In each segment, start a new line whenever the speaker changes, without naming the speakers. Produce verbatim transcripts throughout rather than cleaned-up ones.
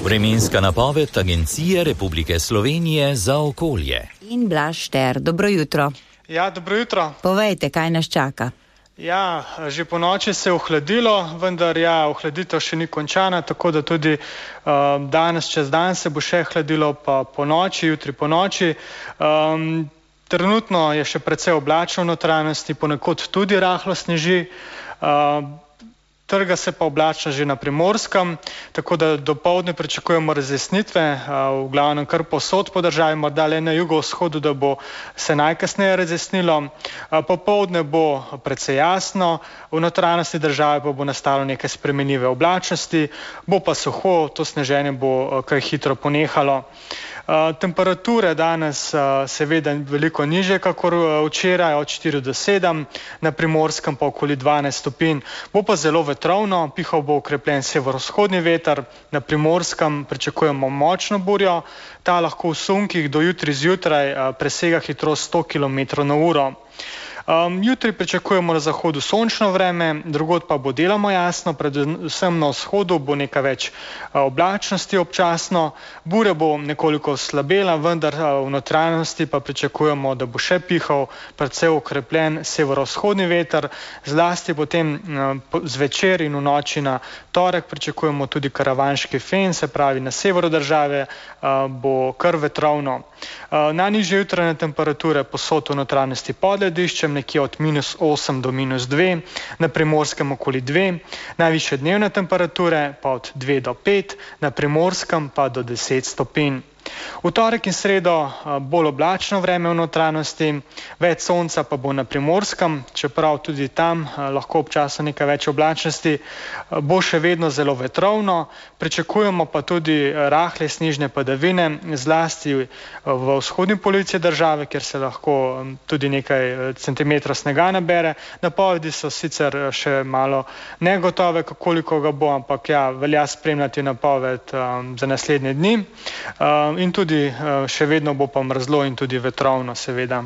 Vremenska napoved Agencije Republike Slovenije za okolje.
In Blaž Šter, dobro jutro.
Ja, dobro jutro.
Povejte, kaj nas čaka.
Ja, že po noči se je ohladilo, vendar ja, ohladitev še ni končana, tako da tudi uh, danes čez dan se bo še hladilo, pa po noči, jutri po noči. Um, trenutno je še precej oblačno v notranjosti, ponekod tudi rahlo sneži. Uh, Trga se pa oblačno že na Primorskem, tako da dopoldne pričakujemo razjasnitve, v glavnem kar povsod po državi, morda le na jugovzhodu, da bo se najkasneje razjasnilo. Popoldne bo precej jasno, v notranjosti države pa bo nastalo neke spremenljive oblačnosti, bo pa suho, to sneženje bo kaj hitro ponehalo. Uh, temperature danes uh, seveda veliko nižje, kakor včeraj, od štiri do sedem, na Primorskem pa okoli dvanajst stopinj. Bo pa zelo vetrovno, pihal bo okrepljen severovzhodni veter, na Primorskem pričakujemo močno burjo, ta lahko v sunkih do jutri zjutraj uh, presega hitrost sto kilometrov na uro. Um, jutri pričakujemo na zahodu sončno vreme, drugod pa bo deloma jasno, predvsem na vzhodu bo nekaj več uh, oblačnosti občasno, burja bo nekoliko slabela, vendar uh, v notranjosti pa pričakujemo, da bo še pihal precej okrepljen severovzhodni veter, zlasti potem uh, zvečer in v noči na torek pričakujemo tudi karavanški fen, se pravi na severu države uh, bo kar vetrovno. Uh, najnižje jutranje temperature posod v notranjosti pod lediščem, nekje od minus osem do minus dve, na Primorskem okoli dve, najvišje dnevne temperature pa od dve do pet, na Primorskem pa do deset stopinj. V torek in sredo bolj oblačno vreme v notranjosti, več sonca pa bo na Primorskem, čeprav tudi tam lahko občasno nekaj več oblačnosti, bo še vedno zelo vetrovno, pričakujemo pa tudi rahle snežne padavine, zlasti v vzhodni polovici države, kjer se lahko tudi nekaj centimetrov snega nabere. Napovedi so sicer še malo negotove, koliko ga bo, ampak ja, velja spremljati napoved um, za naslednje dni. Um, In tudi še vedno bo pa mrzlo in tudi vetrovno, seveda.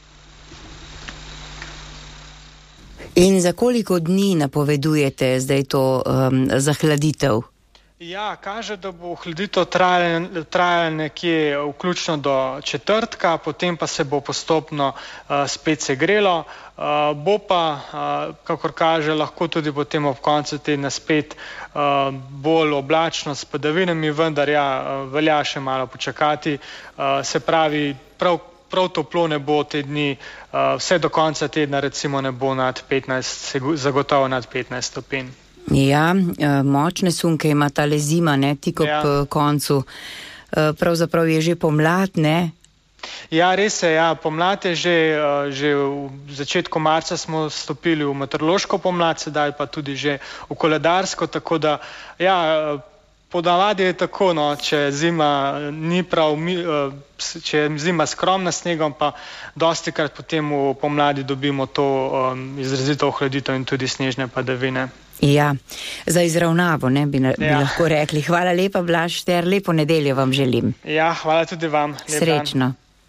In za koliko dni napovedujete zdaj to um, zahladitev?
Ja, kaže, da bo hladitev trajala, trajala nekje vključno do četrtka, potem pa se bo postopno uh, spet segrelo. Uh, bo pa, uh, kakor kaže, lahko tudi potem ob koncu tedna spet uh, bolj oblačno s padavinami, vendar ja, uh, velja še malo počakati. Uh, se pravi, prav, prav toplo ne bo te dni, uh, vse do konca tedna recimo ne bo nad petnajst, zagotovo nad petnajst stopinj.
Ja, močne sunke ima tale zima, ne, tik ob ja. koncu. Pravzaprav je že pomlad, ne?
Ja, res je, ja, pomlad je že, že v začetku marca smo stopili v meteorološko pomlad, sedaj pa tudi že v koledarsko, tako da, ja, ponavadi je tako, no, če zima ni prav, če je zima skromna s snegom, pa dostikrat potem v pomladi dobimo to um, izrazito ohladitev in tudi snežne padavine.
Ja, za izravnavo, ne, bi, na, ja. bi lahko rekli. Hvala lepa, Blaž Šter, lepo nedeljo vam želim.
Ja, hvala tudi vam.
Srečno. Dan.